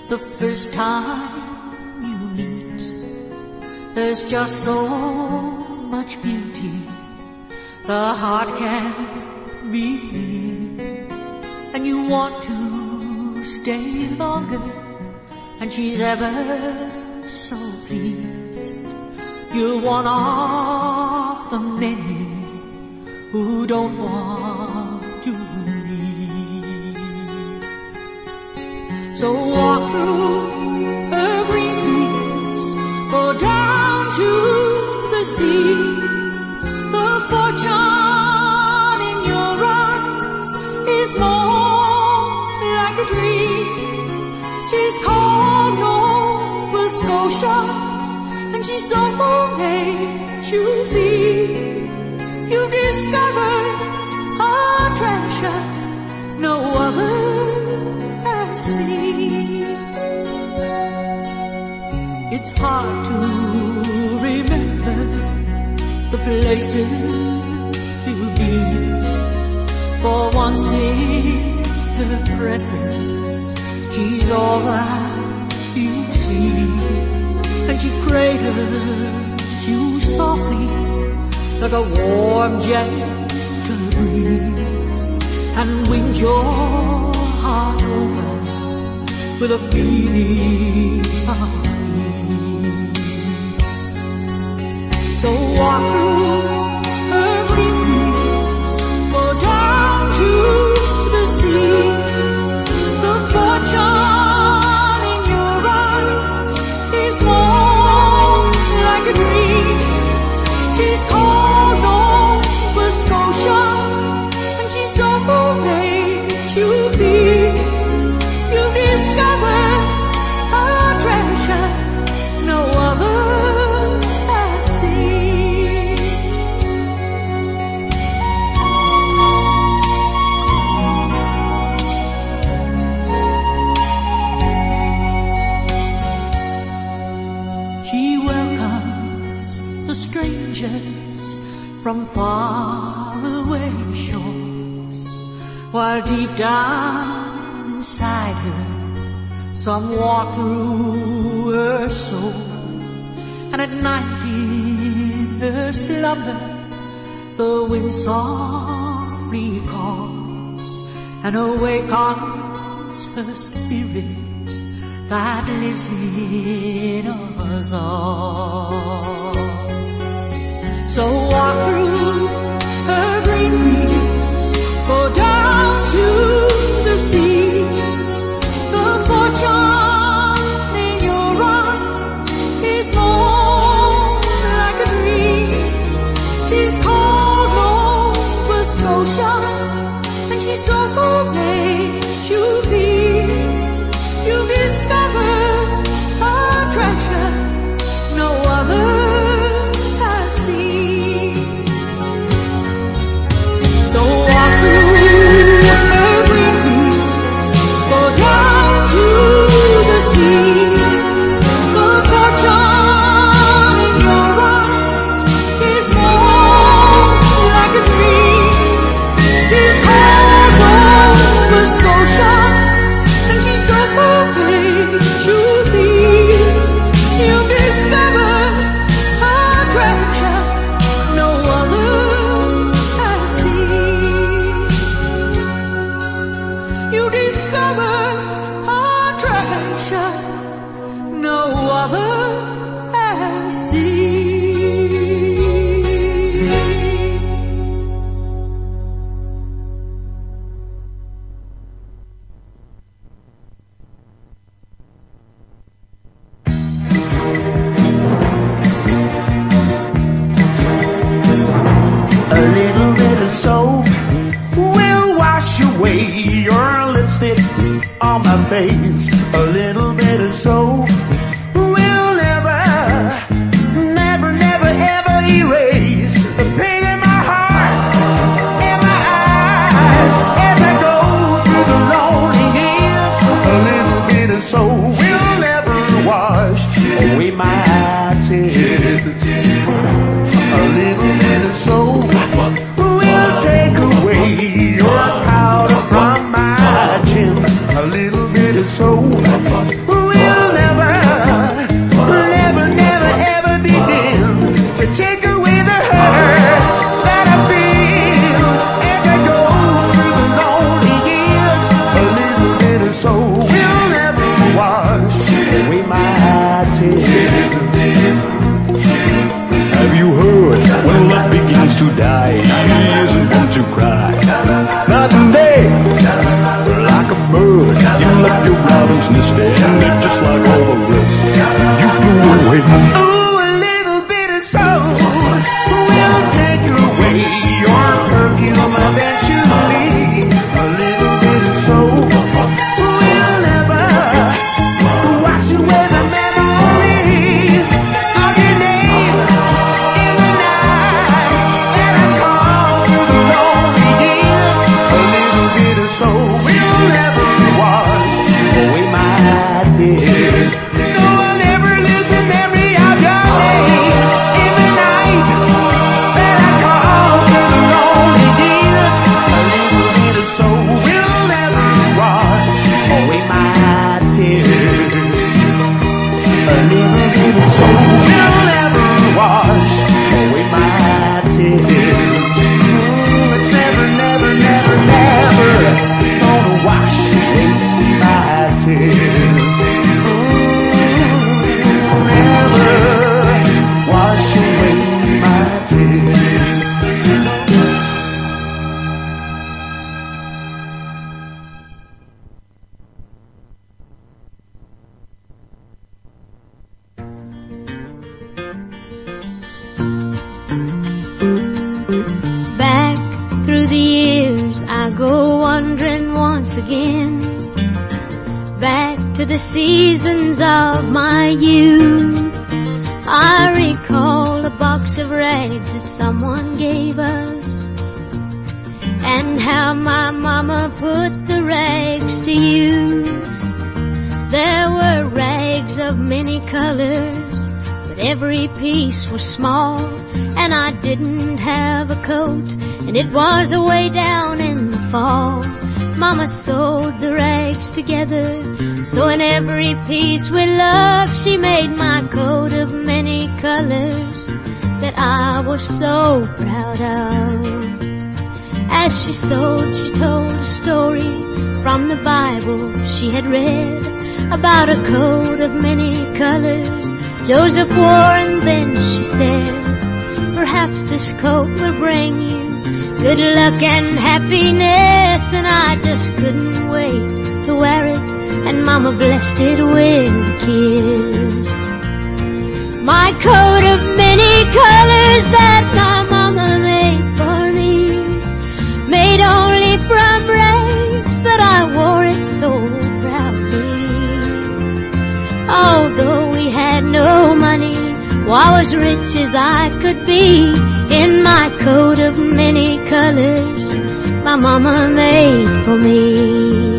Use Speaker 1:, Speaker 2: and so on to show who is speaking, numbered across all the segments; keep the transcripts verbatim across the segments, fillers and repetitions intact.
Speaker 1: the first time you meet. There's just so much beauty the heart can reveal, and you want to stay longer, and she's ever so pleased. You're one of the many who don't want to leave. So walk through her green fields, go down to the sea. The fortune in your eyes is more like a dream. She's called Nova Scotia, and she's so made you feel. You've discovered a treasure no other has seen. It's hard to remember the places you've been, for once in her presence she's all that you see, and she cradles you softly like a warm gentle breeze, and wings your heart over with a feeling of ease. So walk through her green fields, go down to the sea. The fortune in your eyes is more like a dream. She's called Nova Scotia, and she's so made you feel. You've discovered a treasure no other has seen. She welcomes the strangers from faraway shores, while deep down inside her some walk through her soul. And at night in her slumber the wind softly calls, and awakens her spirit that lives in us all. So walk through her green fields, go down to the sea. The fortune in your eyes is more like a dream. She's called Nova Scotia, and she's so made you feel. You've discovered a treasure no other has seen. So walk through her green fields, go down to the sea. The fortune in your eyes is more like a dream. She's called Nova Scotia, and she's so made you feel. You've discovered a treasure no other has seen. You discovered a treasure no other has seen.
Speaker 2: A little bit of soap will wash away your lipstick on my face. A little bit of soap will never, never, never, ever erase the pain in my heart and my eyes as I go through the lonely years. A little bit of soap will never wash away my tears. A little bit of soap will take away your powder from my chin. A little bit of soap good. You left your robin's nest and just like all the rest, you flew away. Ooh, a little bit of soul will take away your perfume eventually. A little bit of soul will never wash away the memory of your name in the night that I called the lonely years. A little bit of soul will never wash away my tears. No one ever lives the memory of your name in the night that I called the lonely years. A little bit of soul will never wash away my tears. A little bit of soul will never wash away my tears. Mm, it's never, never, never, never gonna wash away my tears. Mm, never wash away my tears.
Speaker 3: Back through the years I go wandering once again, back to the seasons of my youth. I recall a box of rags that someone gave us, and how my mama put the rags to use. There were rags of many colors, but every piece was small, and I didn't have a coat, and it was away down in the fall. Mama sewed the rags together, so in every piece with love she made my coat of many colors that I was so proud of. As she sewed, she told a story from the Bible she had read about a coat of many colors Joseph wore, and then she said, perhaps this coat will bring you good luck and happiness. And I just couldn't wait to wear it, and Mama blessed it with a kiss. My coat of many colors that my Mama made for me, made only from rags, but I wore it so proudly. Although we had no money, well, I was rich as I could be in my coat of many colors my Mama made for me.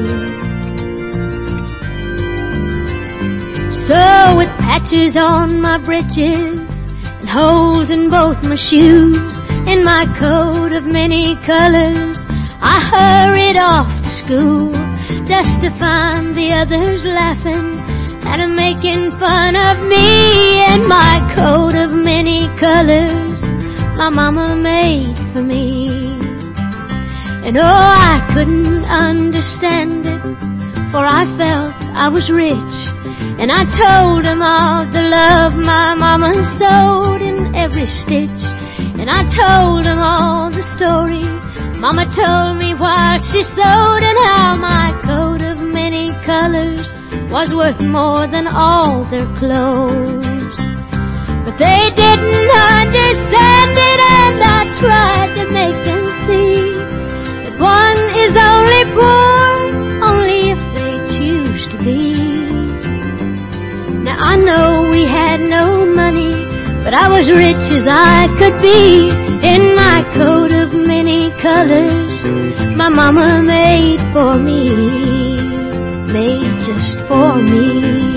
Speaker 3: So with patches on my breeches and holes in both my shoes, in my coat of many colors I hurried off to school, just to find the others laughing and making fun of me in my coat of many colors my Mama made for me. And oh, I couldn't understand it, for I felt I was rich, and I told them all the love my Mama sewed in every stitch. And I told them all the story Mama told me while she sewed, and how my coat of many colors was worth more than all their clothes. But they didn't understand it, and I tried to make them see that one is only poor only if they choose to be. Now I know we had no money, but I was rich as I could be in my coat of many colors my Mama made for me, made just for me.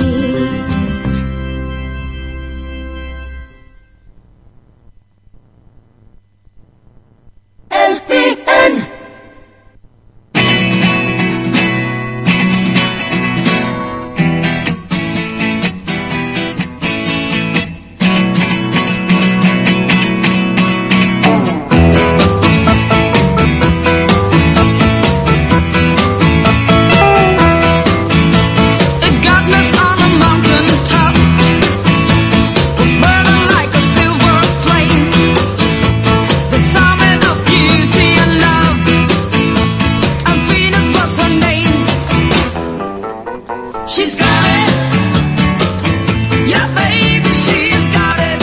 Speaker 1: Godness on She's got it. Yeah, baby, she's got it.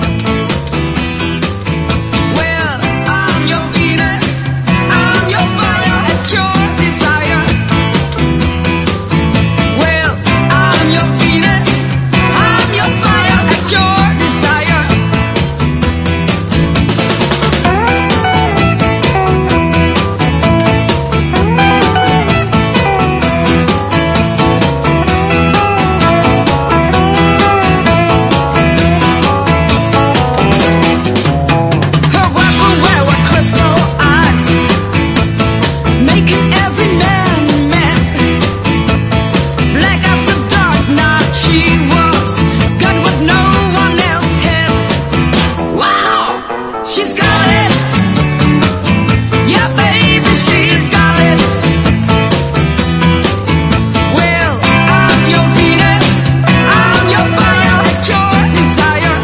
Speaker 1: Well, I'm your Venus, I'm your fire at your desire. Well, I'm your Venus, I'm your fire at your desire. Her weapon wear with crystal eyes, making every man mad. Black as the dark night she was, got what no one else had. Wow, she's got it. Yeah, baby, she's got it. Well, I'm your Venus, I'm your fire at your desire.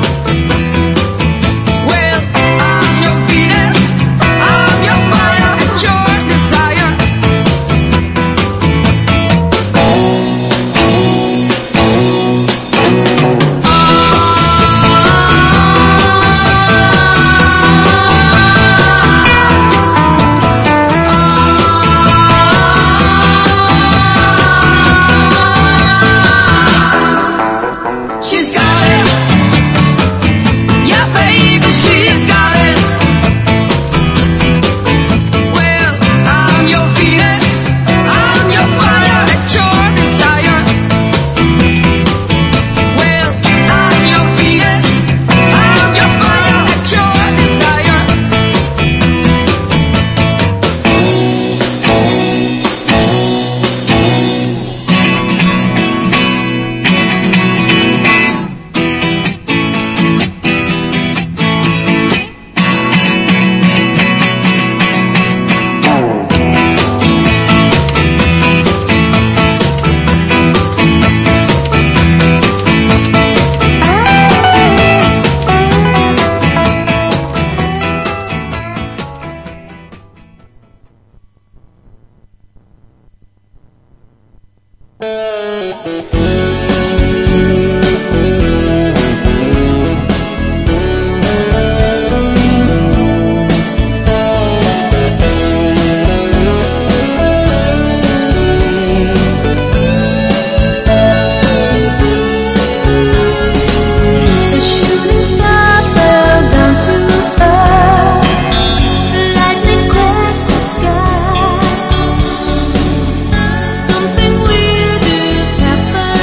Speaker 1: Well, I'm your Venus, I'm your fire at your desire. She's got it. Yeah, baby, she's got it. Well, I'm your Venus, I'm your fire at your desire. Well, I'm your Venus, I'm your fire at your desire.
Speaker 3: The shooting star fell down to earth. Lightning cracked the sky. Something weird is happening.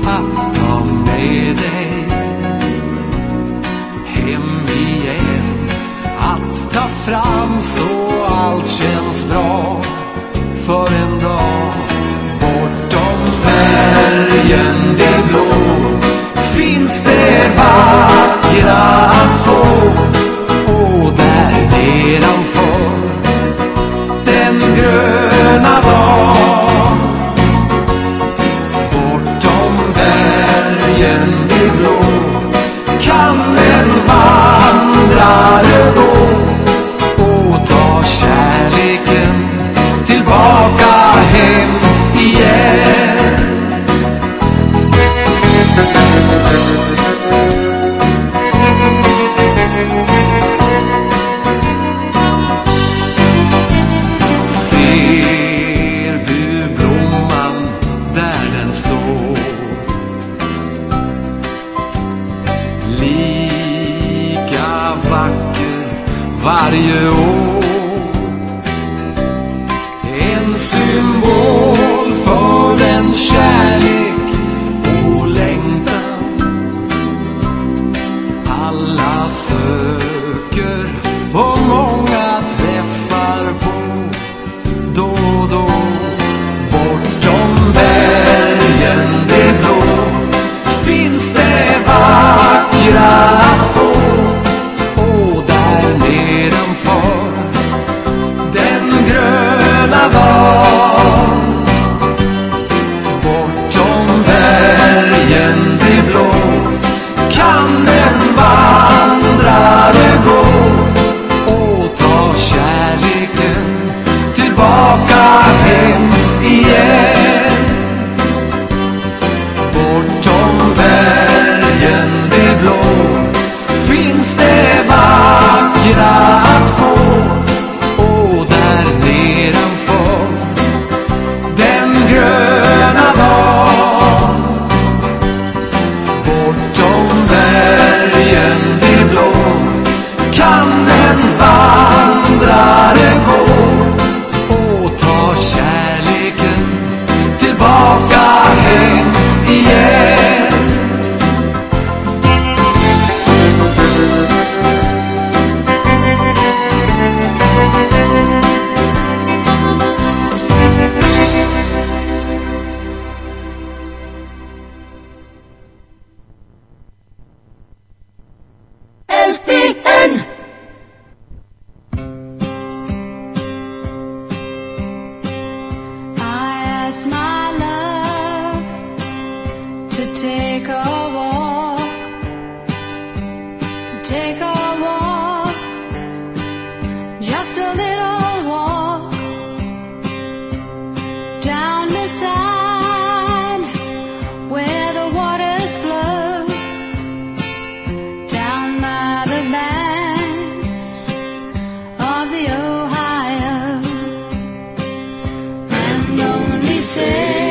Speaker 4: att ta med dig hem igen, att ta fram så allt känns bra för en dag. Bortom bergen det blå finns det vackra att få, och där nedanför den gröna dag. Bortom bergen det blå kan en vandrare gå och ta kärleken tillbaka hem igen. Ser du blomman där den står, lika vacker varje år, en symbol för den kärlek och längtan alla söker och många träffar på då och då. Bortom bergen det blå finns det vackra att få, och där nedanför den gröna dag. Bortom bergen det blå kan en vandrare gå och ta kärleken tillbaka hem igen. Bortom bergen det blå finns det vackra att få, och där nedanför den gröna dag. Bortom bergen det blå kan en vandrare gå och ta kärleken tillbaka hem igen.
Speaker 2: L P N
Speaker 1: I asked my love to take a walk, to take a walk, just a little walk, down the side where the waters flow, down by the banks of the Ohio, and only say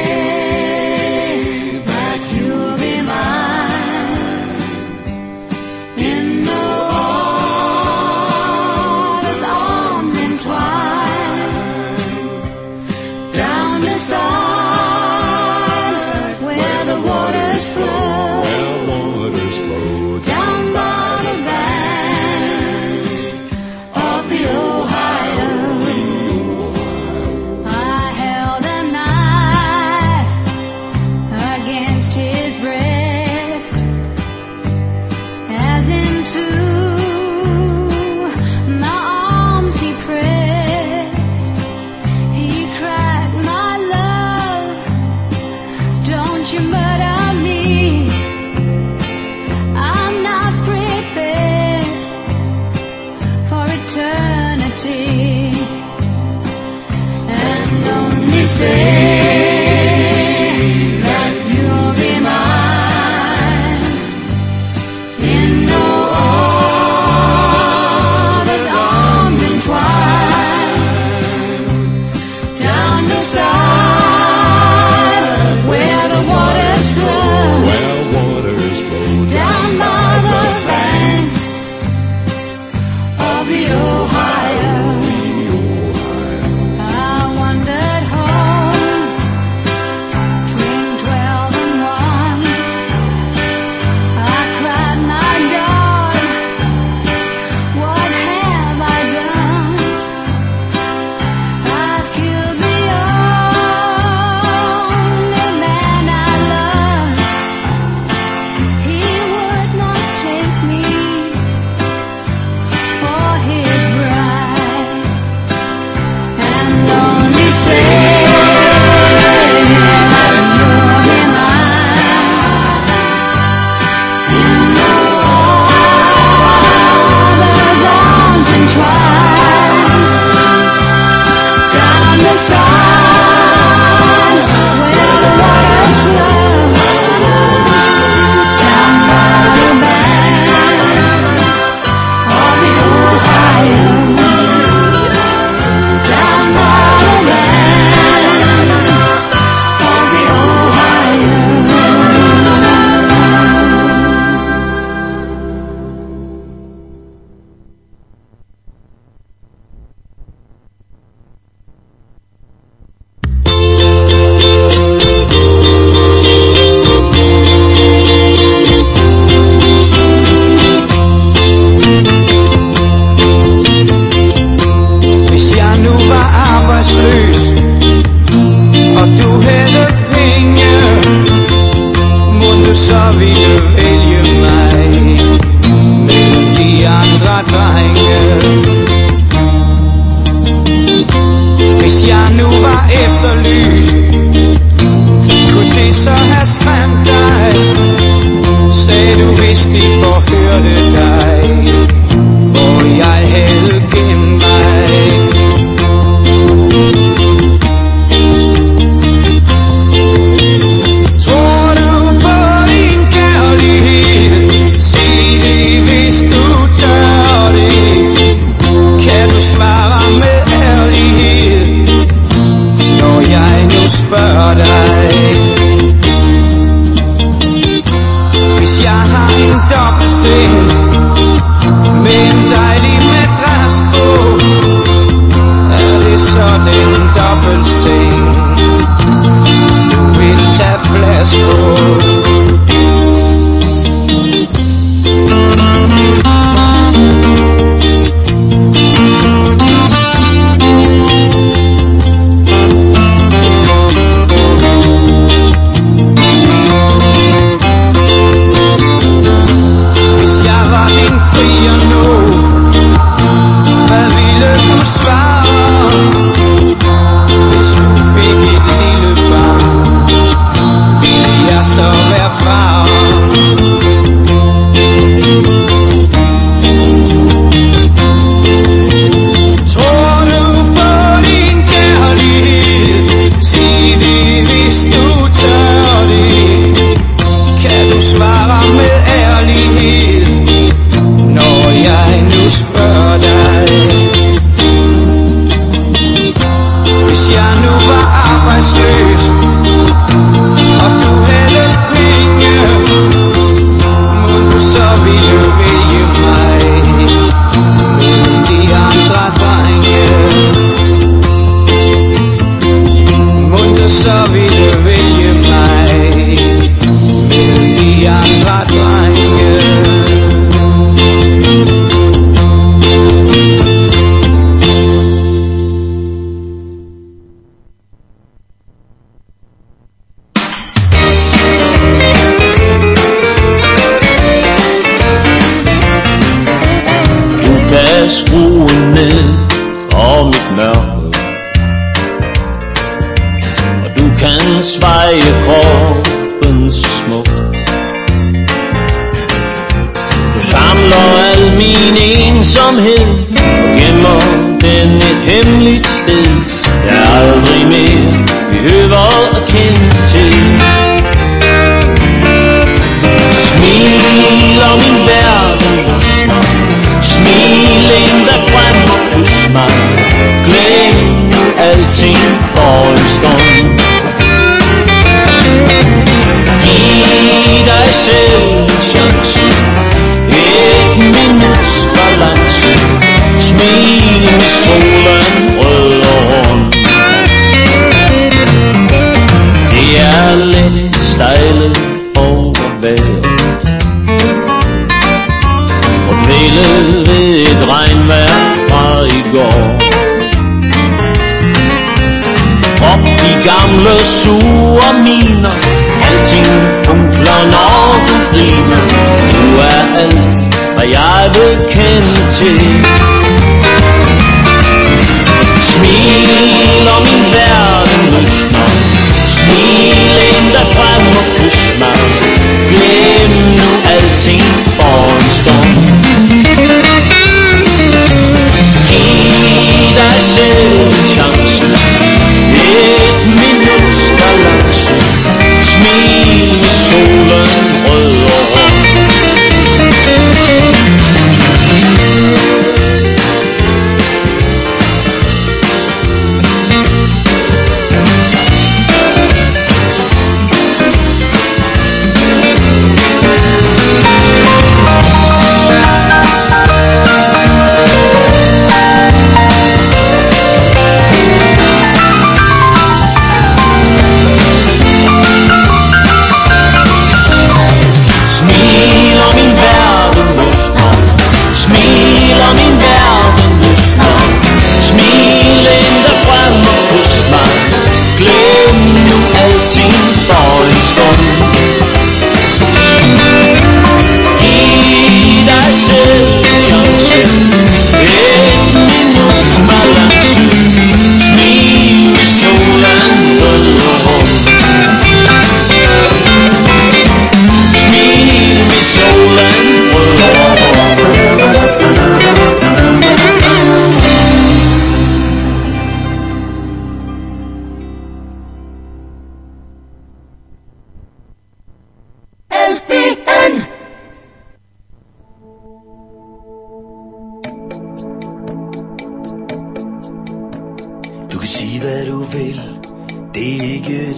Speaker 1: så ville vælge mig mellem de andre drenge. Hvis jeg nu var efterlyst, kunne det så have skræmt dig? Sagde du, hvis de forhørte dig, hvor jeg havde gemt mig. Tror du på din kærlighed? Sig det, hvis du tør det. Kan du svare med ærlighed, når jeg nu spørger dig? Hvis jeg har en dobbeltseng med en dejlig madras på, er det så den dobbeltseng, du vil tage plads på?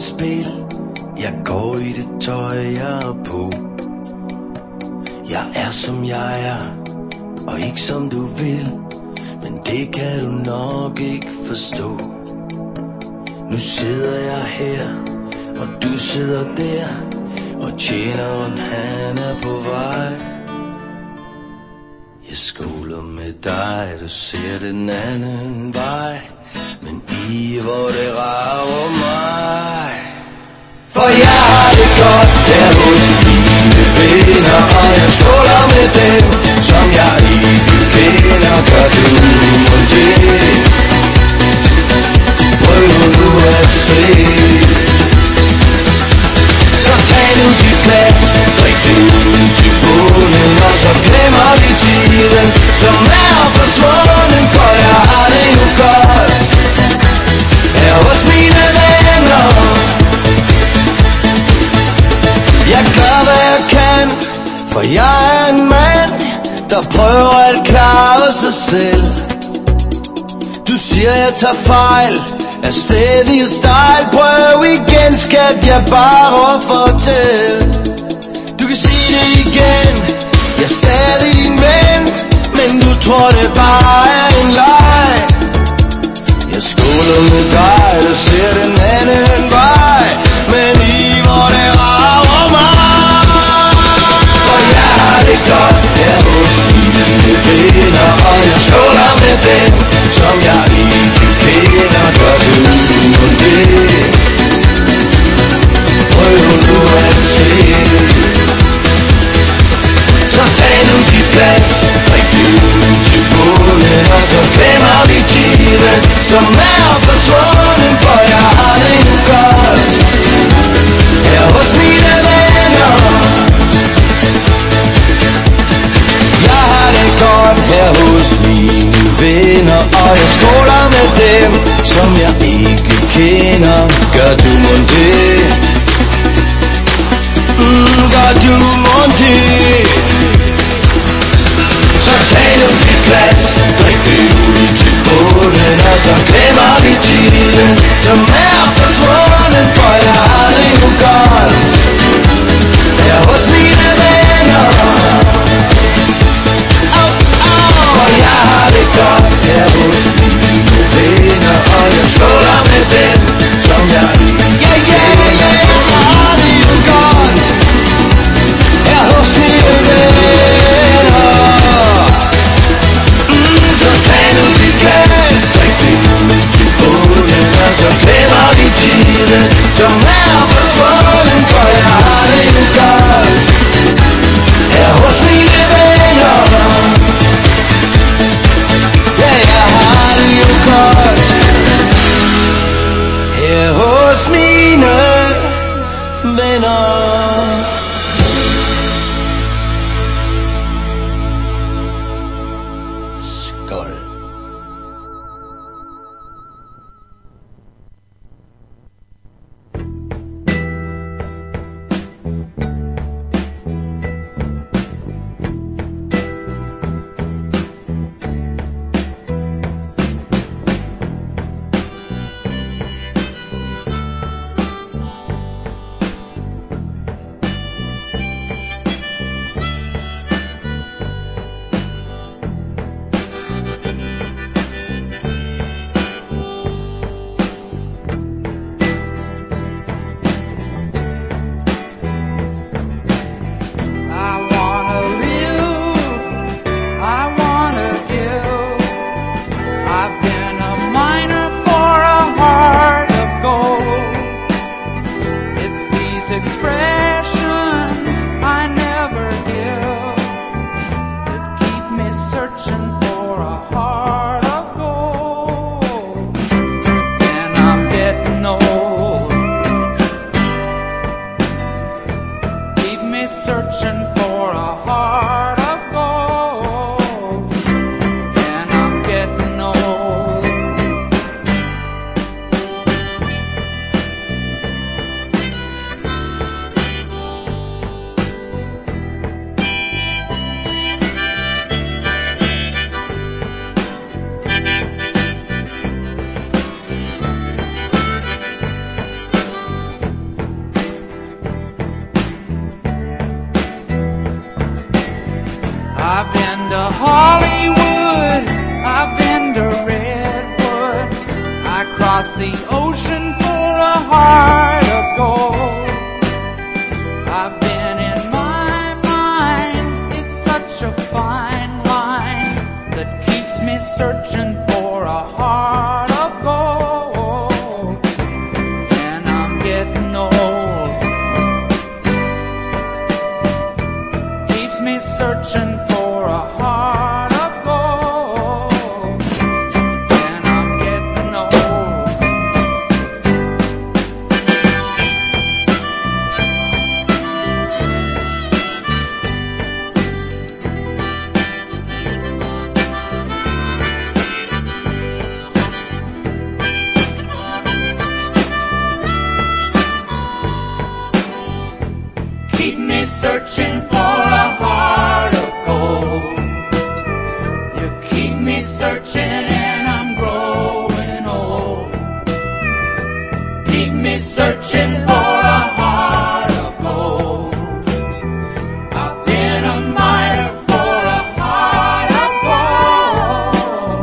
Speaker 5: spil. Jeg går i det tøj, jeg er på. Jeg er som jeg er, og ikke som du vil. Men det kan du nok ikke forstå. Nu sidder jeg her, og du sidder der, og tjeneren han er på vej. Jeg skoler med dig, du ser den anden vej. Men i hvor det rager mig. For jeg har det godt der hos mine venner, og jeg skåler med dem, som jeg ikke kender. Gør du og det? Prøv nu at se. Så tag nu dit plads, drik det ud til bunden, og så glemmer vi tiden, som er forsvunden. For jeg har det jo godt her hos mine venner. Jeg gør hvad jeg kan, for jeg er en mand, der prøver at klare sig selv. Du siger jeg tager fejl, er stedig og stejl. Prøv igen skat, jeg bare fortæl. Du kan sige det igen, jeg er stadig din ven, men du tror det bare er en leg. Jeg skåler med dig, du ser den anden vej, men i hvor det rager mig. For jeg har det godt her hos mine venner, og jeg skåler med dem, som jeg ikke kender. Gør du nu det? Prøv nu at se. Så tag nu dit plads, drik det ud til bunden, og så glemmer vi tiden, som er forsvunden. For jeg har det jo godt her hos mine venner. Jeg har det godt her hos mine venner, og jeg skåler med dem, som jeg ikke kender. Gør du mon det? Mm, gør du mon det? Så tag nu dit plads, drik det ud til bunden, og så glemmer vi tiden, som er forsvunden. For jeg har det jo godt her hos mine venner. Oh, oh. For jeg har det godt her hos mine venner, og jeg skåler med dem, som jeg ikke yeah, yeah, yeah. Jeg har det jo godt her hos mine venner. Så tag nu dit glas, drik det ud til bunden, og så glemmer vi tiden, som er forsvunden. For jeg har det jo godt her hos mine venner. Ja, jeg har det jo godt her hos mine venner.
Speaker 6: Hollywood, I've been to Redwood. I crossed the ocean for a heart of gold. I've been in my mind, it's such a fine line that keeps me searching for a heart of gold. And I'm getting old, keeps me searching for a heart of gold. And I'm getting old. Keep me searching for a heart of gold. You keep me searching and I'm growing old. Keep me searching for a heart of gold. I've been a miner for a heart of gold.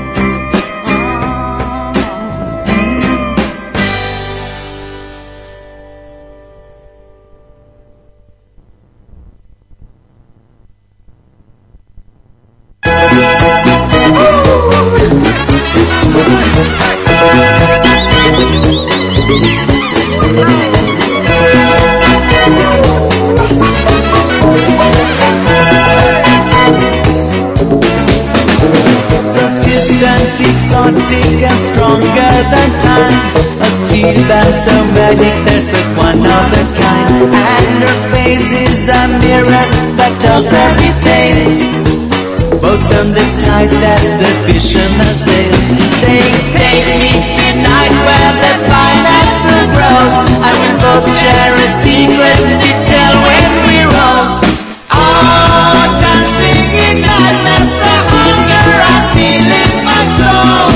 Speaker 5: Sophistic, exotic and stronger than time. A steel band so magic, there's but one of a kind. And her face is a mirror that tells every tale. Boats on the tide that the fisherman sails, saying, take me tonight where the pineapple grows. I will both share a secret to tell when we're old. Oh, dancing in madness, the hunger I feel in my soul.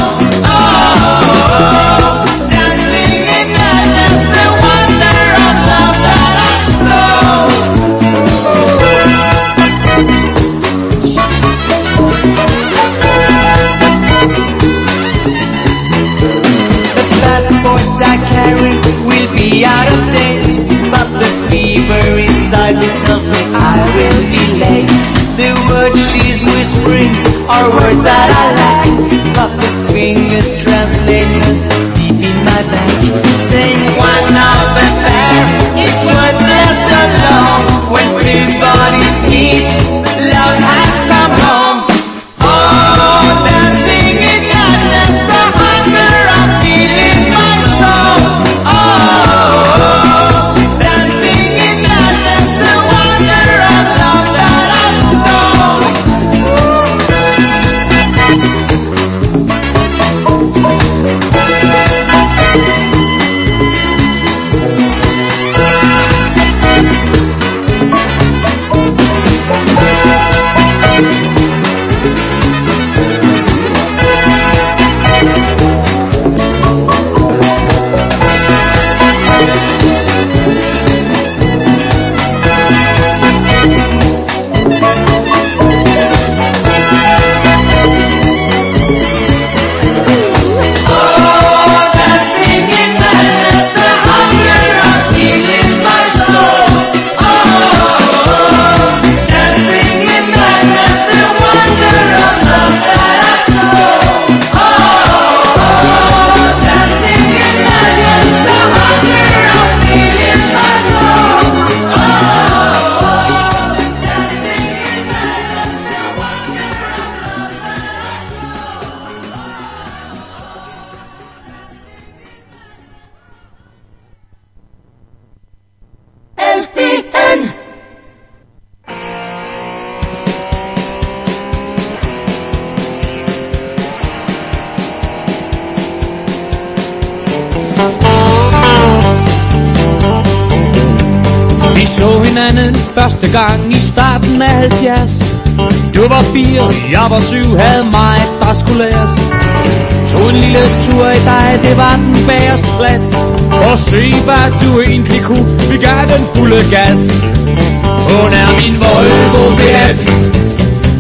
Speaker 5: Oh, dancing in madness, the wonder of love that I stole. The passport I carry will be out of date, but the fever inside me tells me I will be late. The words she's whispering are words that I like, but the fingers translate them deep in my back, saying one of a pair is worthless alone. When two bodies meet, love has come home. Oh, dancing in madness, the hunger I feel in my soul. Oh, dancing in madness, the wonder of love that I stole.
Speaker 7: så hinanden første gang i starten af halvfjerds. Du var fire, jeg var syv, havde mig, der skulle læres. Tog en lille tur i dig, det var den bagerste plads. Og se hvad du egentlig kunne, vi gav den fulde gas. Hun er min Volvo V F to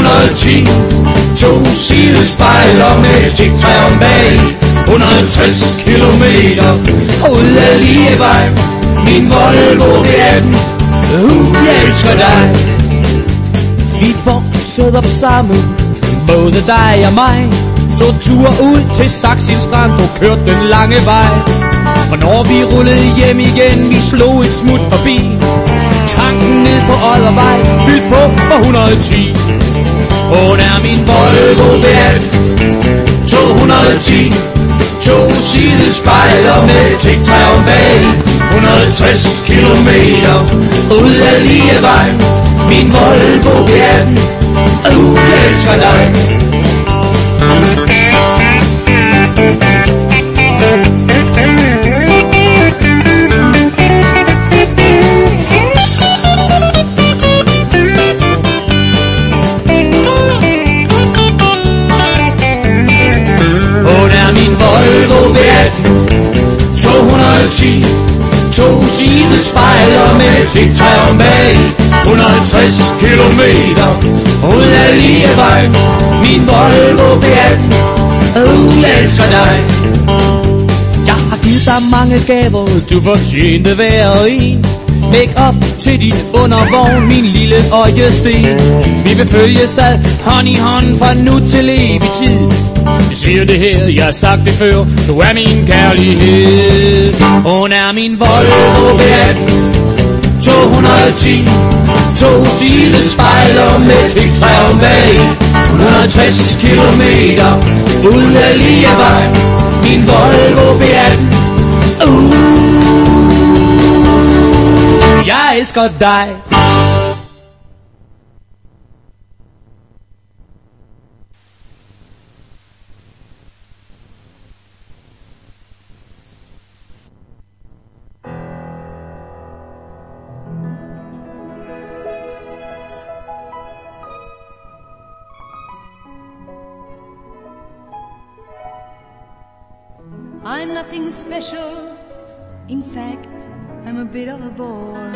Speaker 7: hundrede og ti. To sidespejler med stiktræer bag. et hundrede og halvtreds kilometer ud af Lievej. Min Volvo V atten, uh, jeg elsker dig. Vi voksede op sammen, både dig og mig. Tog tur ud til Saxil Strand og kørte den lange vej. Og når vi rullede hjem igen, vi slog et smut forbi tanken ned på Oldervej, fyldt på for et hundrede og ti. Og der min Volvo V atten, to hundrede og ti. To sidespejler med tigtræer bag. et hundrede og halvtreds kilometer ud af Lievej. Min Volvo V atten, uh, jeg elsker dig. Volvo V atten, to hundrede og ti. To sidespejler med tigtræer bag. et hundrede og halvtreds kilometer ud af Lievej. Min Volvo V atten, uh, jeg elsker dig. Jeg har givet dig mange gaver, du fortjente hver en. Læg op til din undervogn, min lille øjesten. Vi vil følges ad hånd i hånd fra nu til evig tid. Jeg siger det her, jeg har sagt det før, du er min kærlighed. Hun er min Volvo V atten, to hundrede og ti. To sidespejler med tigtræer bag. et hundrede og halvtreds kilometer ud af Lievej. Min Volvo V atten, uh, jeg elsker dig.
Speaker 8: I'm nothing special. In fact, I'm a bit of a bore.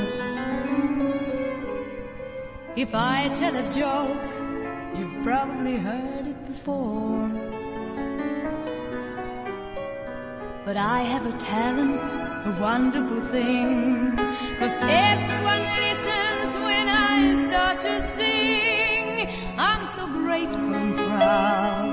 Speaker 8: If I tell a joke, you've probably heard it before. But I have a talent, a wonderful thing, 'cause everyone listens when I start to sing. I'm so grateful and proud.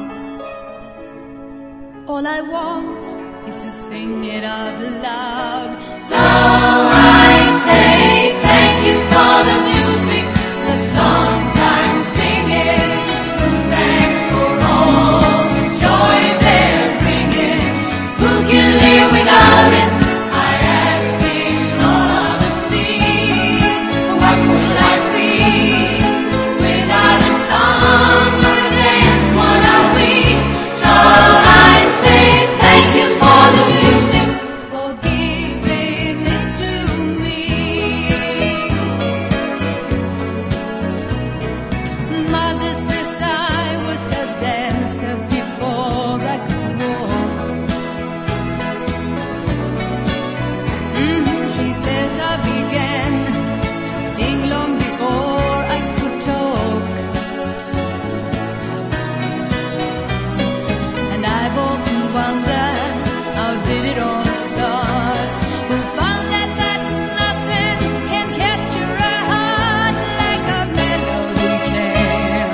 Speaker 8: All I want is to sing it out loud. So I say thank you for the music, the songs I'm singing. Thanks for all the joy they're bringing. Who can live without it? I ask in all honesty. What would life be without a song or a dance? What are we? So I say thank you for the music, for giving it to me. Mother says I was a dancer before I could walk. Mm-hmm. She says I began to sing long before I could talk. And I've often wondered, how did it all start? Who found that, that nothing can capture a heart like a melody can?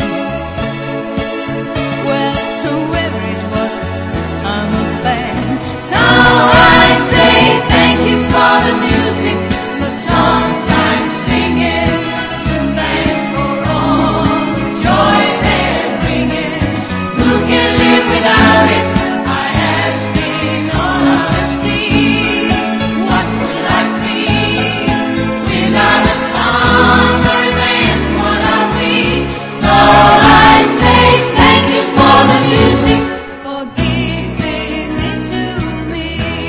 Speaker 8: Well, whoever it was, I'm a fan. So I say thank you for the music, the songs I'm singing. Thanks for all the joy they're bringing. Who can live without it? I ask in all honesty. What would life be without a song or a dance? What are we? So I say thank you for the music, for giving it to me.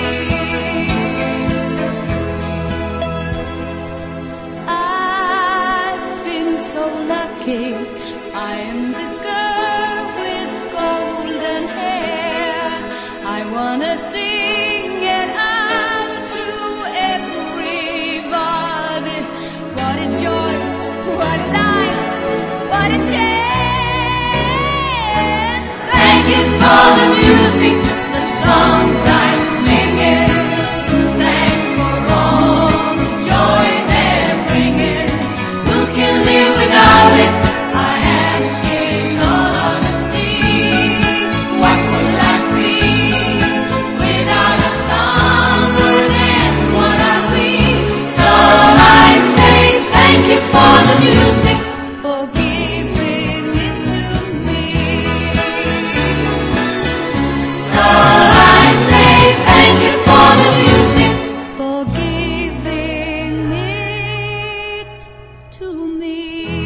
Speaker 8: I've been so lucky. I am the girl with golden hair. I wanna sing it out to everybody. What a joy, what a life, what a chance. you for the music, the songs I'm singing. Thanks for all the joy they're bringing. Who can live without it? I ask in all honesty. What would life be without a song or a dance? What are we? So I say thank you for the music, for giving it to me. So I say thank you for the music, for giving it to me.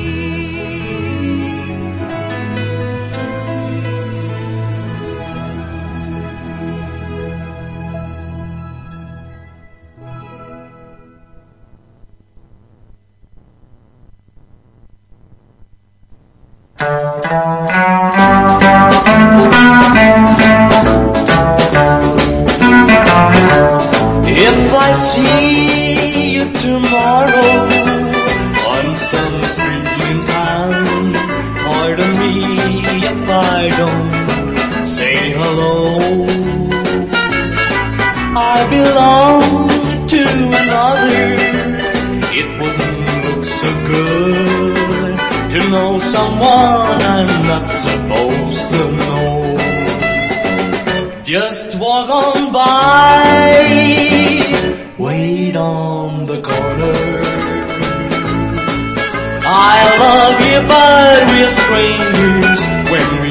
Speaker 5: If I see you tomorrow on some street in town, pardon me if I don't say hello. I belong to another. It wouldn't look so good to know someone I'm not supposed to know. Just walk on by, wait on the corner. I love you, but we're strangers when we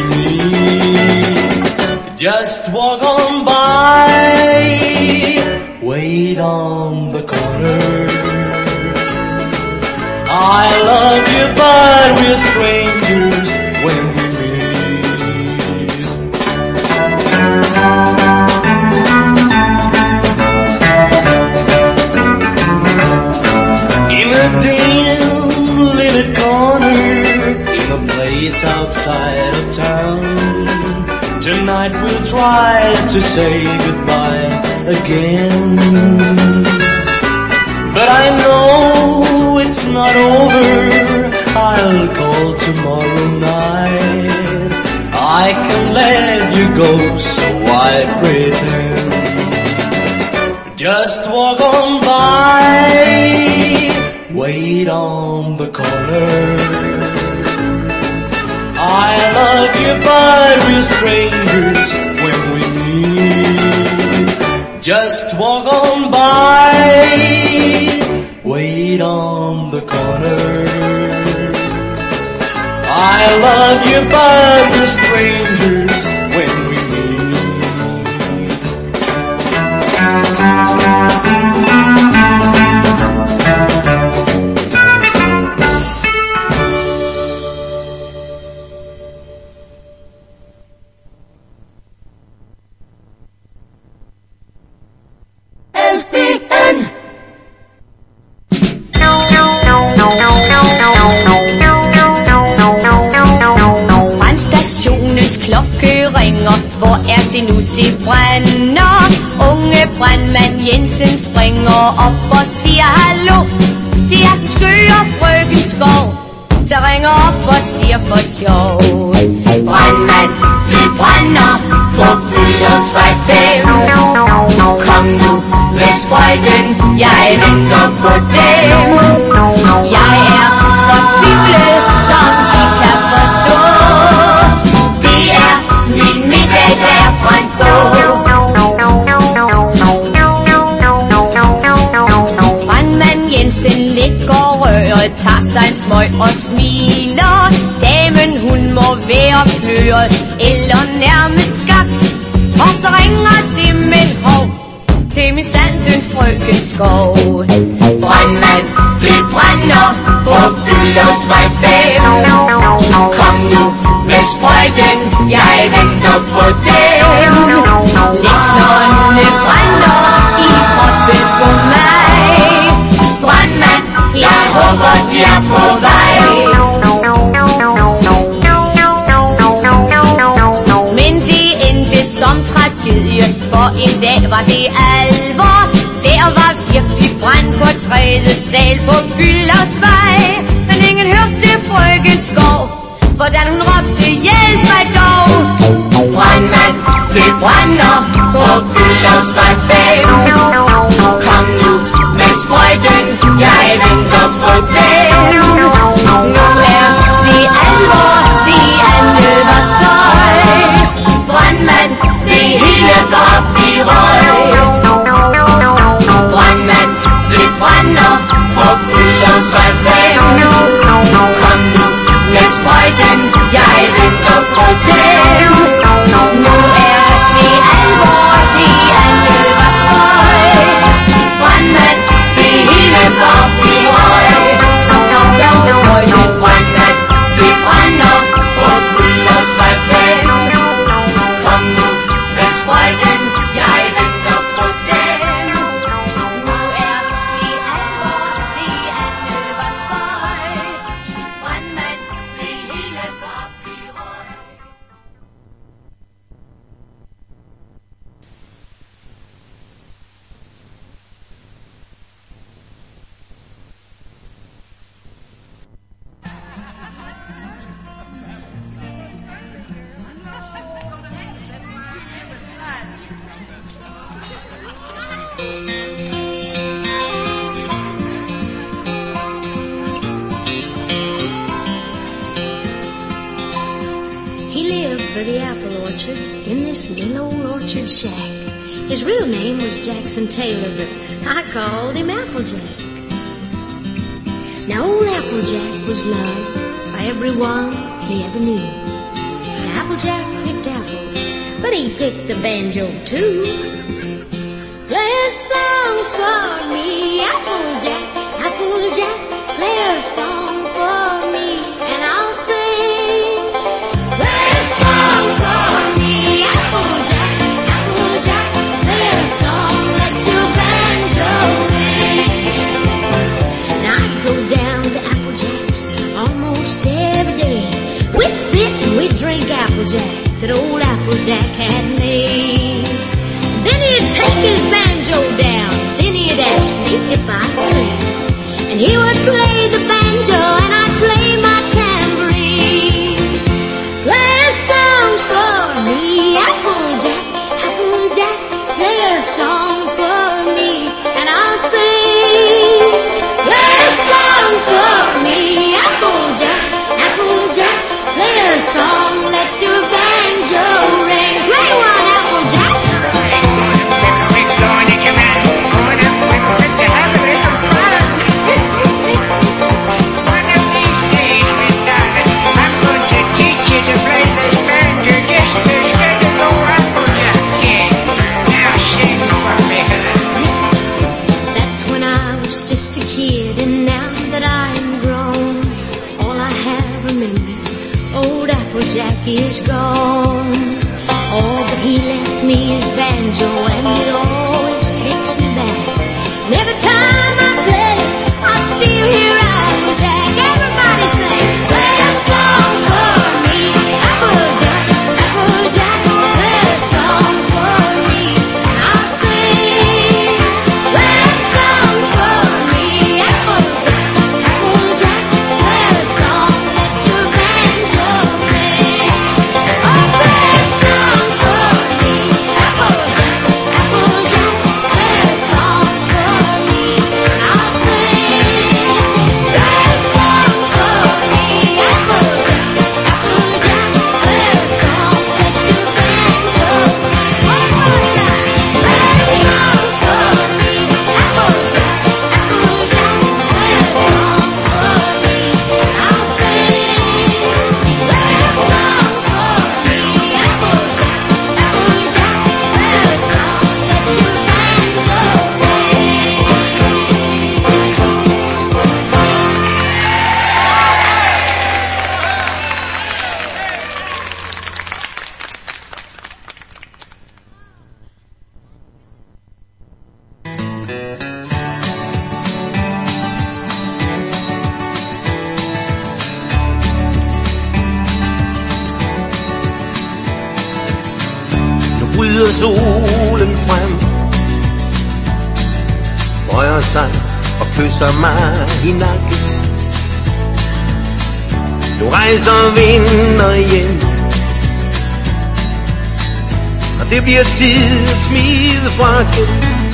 Speaker 5: meet. Just walk on by, wait on the corner. I love you, but we're strangers when we meet. In a dim lit corner, in a place outside of town, tonight we'll try to say goodbye again. But I know it's not over. I'll call tomorrow night. I can let you go, so I pretend. Just walk on by, wait on the corner. I love you, but we're strangers when we meet. Just walk on by, wait on the corner. I love you, but we're strangers when we meet.
Speaker 9: Hvor er det nu, det brænder? Unge brandmand Jensen springer op og siger hallo. Det er den skøre frøken Skov, der ringer op og siger for sjov. Brandmand, det brænder på Byldersvej fem. Kom nu med sprøjten, jeg venter på dem. Jeg er fortvivlet, som de kan forstå. Det er min middag der fra en bog. Brandmand Jensen lægger røret, tager sig en smøg og smiler. Damen hun må være pløret eller nærmest skak. Og så ringer det med hov til min sanden frøken Skov. Brandmand, det brænder på Byldersvej fem. Kom nu med sprøjten, jeg venter på dem. Lidt snårende brænder i kroppen på mig. Brandmand, jeg håber de er på vej. Men det endte som tragedie, for en dag var det alvor. Der var virkelig brand på tredje sal på Byldersvej. Men ingen hørte frøken Skov, hvordan hun råbte hjælp mig dog. brandmand til brænder på Gyldersvej fem. Kom nu med sprøjten, jeg venter på dem. Nu er det alvor, det er nødvarsfløj. Brandmand, det hele går op i røg. Brandmand, det brænder på Gyldersvej fem. Kom nu med sprøjten, jeg venter på dem. Nu er det alvor, det er nødvarsfløj. Brandmand, det hele går op i røg. Så kom nu med sprøjten, brandmand, det brænder på Gyldersvej fem. Kom nu med sprøjten, jeg venter på dem. Nu er det alvor, det er nødvarsfløj. Brandmand, det hele går op i røg.
Speaker 3: He lived by the apple orchard in this little old orchard shack. His real name was Jackson Taylor, but I called him Applejack. Now old Applejack was loved by everyone he ever knew. And Applejack picked apples, but he picked the banjo too. Play a song for me, Applejack, Applejack. Play a song for me, and I'll sing. Play a song for me, Applejack, Applejack. Play a song, let your banjo ring. Now I'd go down to Applejack's almost every day. We'd sit and we'd drink Applejack that old Applejack had made. Then he'd take his banjo down, then he'd ask me if I'd sing. And he would play the banjo and I'd play my tambourine. Play a song for me, Applejack, Applejack. Play a song for me and I'll sing. Play a song for me, Applejack, Applejack. Play a song, let your banjo ring. Play one, Applejack. Just a kid, and now that I'm grown, all I have remembers old Applejack is gone. All that he left me is banjo, and it always takes me back. And every time I play it, I still hear Applejack. Everybody sing, play a song for me, Applejack, Applejack. Play a song for me, and I'll sing. Play a song for me, Applejack, Applejack. Play a song, let your banjo ring. Oh, play a song for me, Applejack, Applejack. Play a song for me, and I'll sing. Play a song for me, Applejack, Applejack. Play a song, let your banjo ring. One more time. Play a song for me, Applejack, Applejack. Play a song for me, and I'll sing. Play a song for me, Applejack, Applejack. Play a song, let your banjo ring.
Speaker 5: Nu bryder solen frem, rører sig og kysser mig i nakken. Nu rejser vinder hjem, og det bliver tid at smide frakken.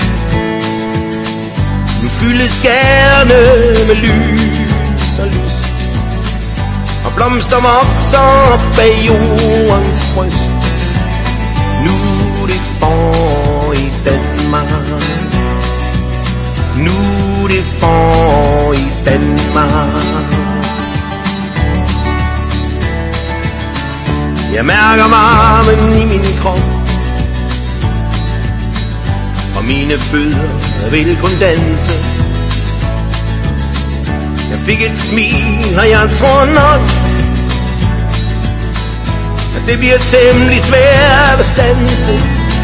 Speaker 5: Nu fyldes gaderne med lys og lyst, og blomster vokser op bag jordens bryst. Nu er det for i Danmark, nu er det for i Danmark. Jeg mærker varmen i min krop, og mine fødder vil kun danse. Jeg fik et smil, og jeg tror nok, at det bliver temmelig svært at standse.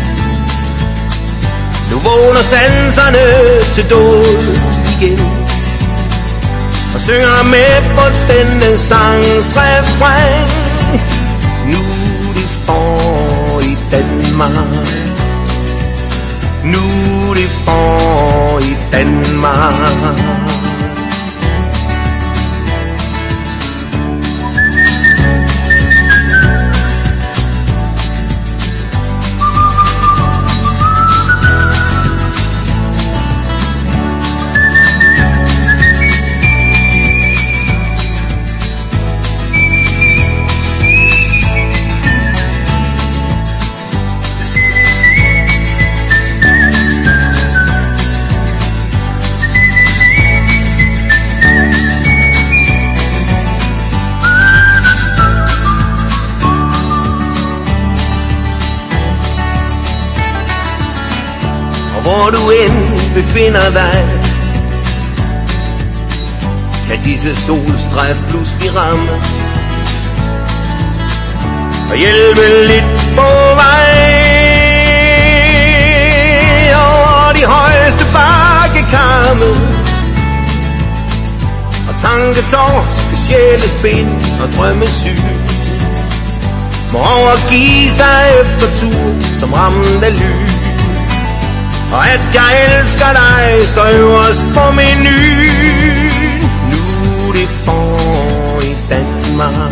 Speaker 5: Nu vågner sanserne til dåd igen, og synger med på denne sangs refræn. Nu er det for i Danmark, nu er det for i Danmark. Hvor du end befinder dig, kan disse solstrejf pludselig ramme og hjælpe lidt på vej over de højeste bakkekamme. Og tanketorsk, sjælespind og drømmesyn må overgive sig efter tur som ramt af lyn. Og at jeg elsker dig står øverst på menuen. Nu er det for i Danmark,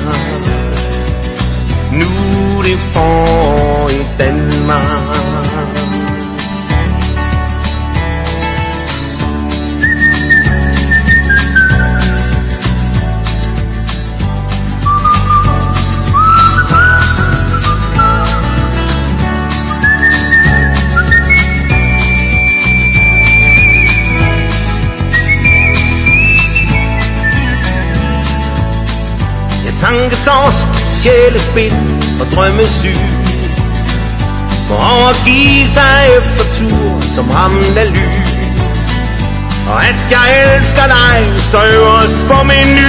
Speaker 5: nu er det for i Danmark. Tanketorsk, sjælespind og drømmesyn må overgive sig efter tur som ramt af lyn. Og at jeg elsker dig står øverst på menuen.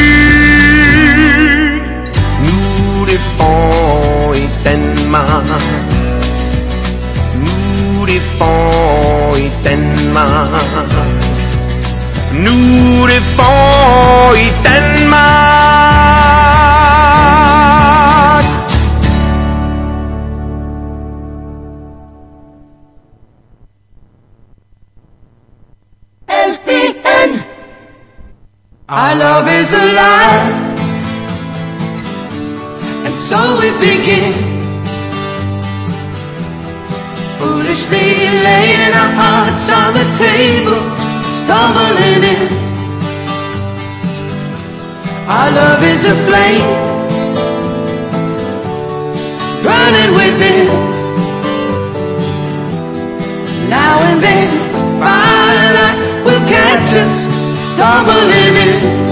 Speaker 5: Nu er det for i Danmark, nu er det for i Danmark, nu er det for i Danmark.
Speaker 1: Our love is alive, and so we begin, foolishly laying our hearts on the table, stumbling in. Our love is a flame, burning within. Now and then, firelight will catch us stumbling in.